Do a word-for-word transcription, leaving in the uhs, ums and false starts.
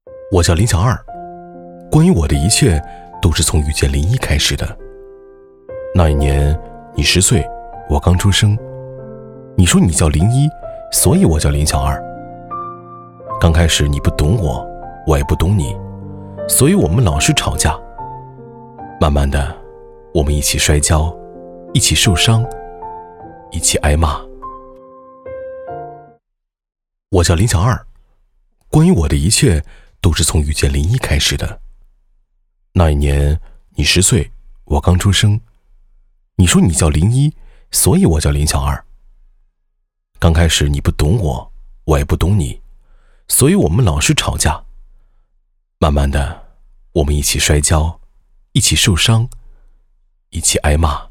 我叫林小二，关于我的一切都是从遇见林一开始的。那一年你十岁，我刚出生。你说你叫林一，所以我叫林小二。刚开始你不懂我，我也不懂你，所以我们老是吵架。慢慢的，我们一起摔跤，一起受伤，一起挨骂。我叫林小二，关于我的一切都是从遇见林一开始的。那一年你十岁，我刚出生。你说你叫林一，所以我叫林小二。刚开始你不懂我，我也不懂你，所以我们老是吵架。慢慢的，我们一起摔跤，一起受伤，一起挨骂。